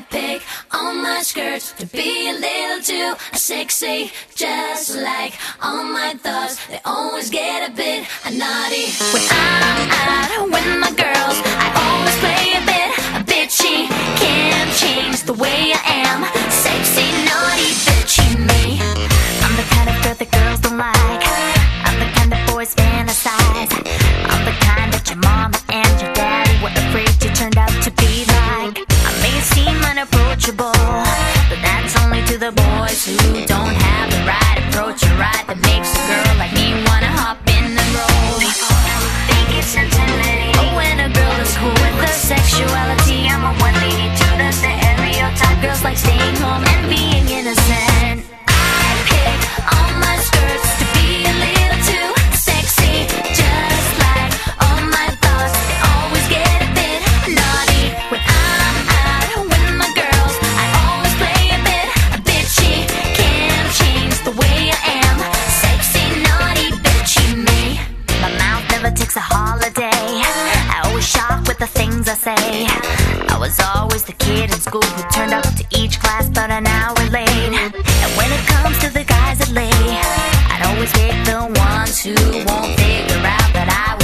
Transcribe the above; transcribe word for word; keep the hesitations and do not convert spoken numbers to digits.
pick on my skirts to be a little too sexy, just like all my thoughts. They always get a bit naughty. When I'm out with my girls, I always play a bit bitchy. Can't change the way I am. Sexy, naughty, bitchy me. I'm the kind of girl that girls don't like. I'm the kind that boys fantasize. I'm the kind that your mama and your daddy were afraid you turned out to be like. I may seem unapproachable, but that's only to the boys who don't have the right approach or right that makes a girl like me wanna hop in the roll. Think it's intimidating, but when a girl is cool with her sexuality, I'm a one lady to the stereotype. Girls like staying home and being innocent. I pick on my skirts to be a little too sexy, just like all my thoughts. They always get a bit naughty. When I'm out with my girls, I always play a bit bitchy. Can't change the way I am. Sexy, naughty, bitchy me. My mouth never takes a holiday. I always shock with the things I say. I was always the kid in school who turned up to each class but an hour late. And when it comes to the guys that lay, I'd always pick the ones who won't figure out that I was